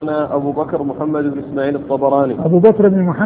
أبو بكر محمد بن إسماعيل الطبراني. أبو بكر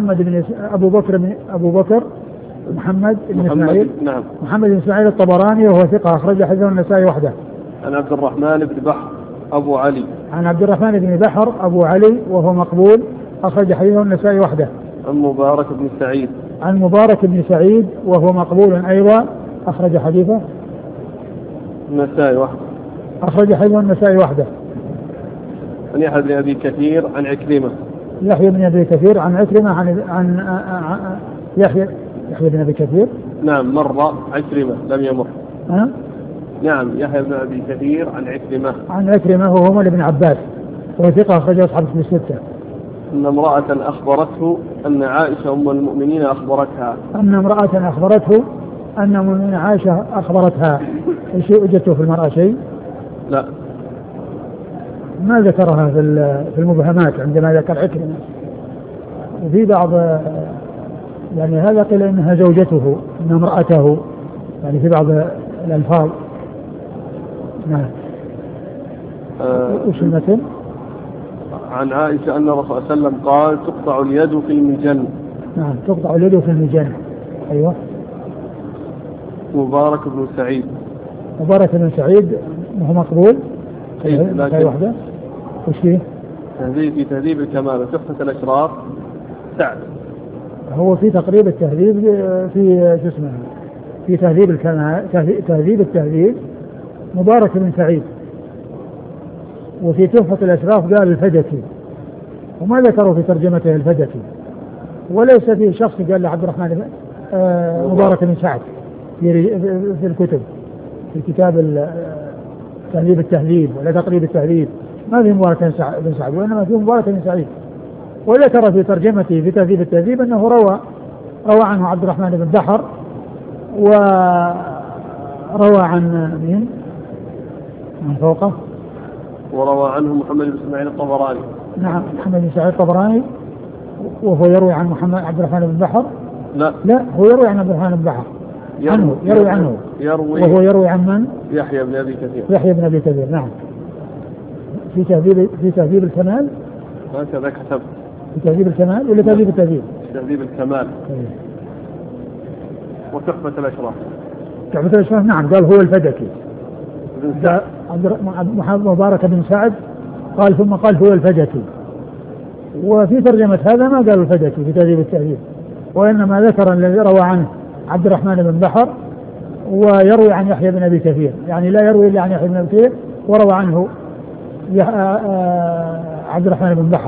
محمد بن إسماعيل. نعم. محمد بن إسماعيل الطبراني وهو ثقة أخرج حديثه النسائي وحده. عن عبد الرحمن بن بحر أبو علي. عن عبد الرحمن بن بحر أبو علي وهو مقبول أخرج حديثه النسائي وحده. عن مبارك بن سعيد. عن مبارك بن سعيد وهو مقبول أيضا أخرج حديثه النسائي وحده. أخرج حديثه النسائي وحده. عن يحيى بن أبي كثير عن عكرمة. يحيى بن أبي كثير عن عكرمة عن يحيى بن أبي كثير. نعم مر عكرمة لم يمر. نعم يحيى بن أبي كثير عن عكرمة. عن عكرمة وهو مولى بن عباس وثقة أخرج أصحاب الكتب الستة. أن امرأة أخبرته أن عائشة أم المؤمنين أخبرتها. أن امرأة أخبرته أن أم عائشة أخبرتها. شيء وجدته في المرأة شيء؟ لا ما ذكرها في المبهمات عندما ذكر عكرمة. وفي بعض يعني هذا قيل إنها زوجته إن امرأته يعني في بعض الألفاظ. نعم. وش المثل؟ عن عائشة أن الرسول صلى الله عليه وسلم قال تقطع اليد في المجن. نعم تقطع اليد في المجن. أيوة. مبارك بن سعيد. مبارك بن سعيد وهو مقبول. لكن واحدة. وش فيه؟ في تهذيب الكمال وتحفة الأشراف سعد. هو في تقريب التهذيب في شو اسمه في تهذيب الكمال تهذيب التهذيب مبارك بن سعيد. وفي تحفة الأشراف قال الفدكي وما ذكروا في ترجمته الفدكي. وليس في شخص قال له عبد الرحمن مبارك بن سعد في الكتب في كتاب تهذيب التهذيب ولا تقريب التهذيب ما في مبارك بن سعد وإنما في مبارك بن سعيد. وذكر في ترجمته في تهذيب التهذيب أنه روى عنه عبد الرحمن بن بحر وروى عن مين من فوقه وروى عنه محمد بن إسماعيل الطبراني. نعم محمد بن إسماعيل الطبراني وهو يروي عن محمد عبد الرحمن بن بحر. لا هو يروي عن عبد الرحمن بن بحر يروي عنه وهو يروي عن من؟ يحيى بن أبي كثير. يحيى بن أبي كثير. نعم. في تهذيب الكمال هكذا كتب. في تهذيب الكمال ولا تهذيب التهذيب؟ تهذيب الكمال. وتحفة الأشراف. تحفة الأشراف نعم قال هو الفدكي. مبارك بن سعد قال ثم قال هو الفدكي. وفي ترجمة هذا ما قال الفدكي في تهذيب التهذيب وإنما ذكر الذي روى عنه عبد الرحمن بن بحر ويروي عن يحيى بن أبي كثير يعني لا يروي إلا عن يحيى بن أبي كثير وروى عنه عبد الرحمن بن بحر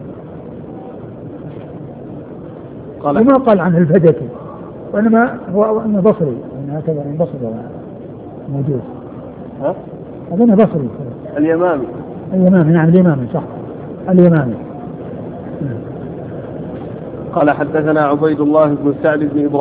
وما قال عنه الفدكي وإنما هو أنه بصري هكذا بصري موجود. أظن بصري. اليمامي. نعم اليمامي صح اليمامي. قال حدثنا عبيد الله بن سعد بن إبراهيم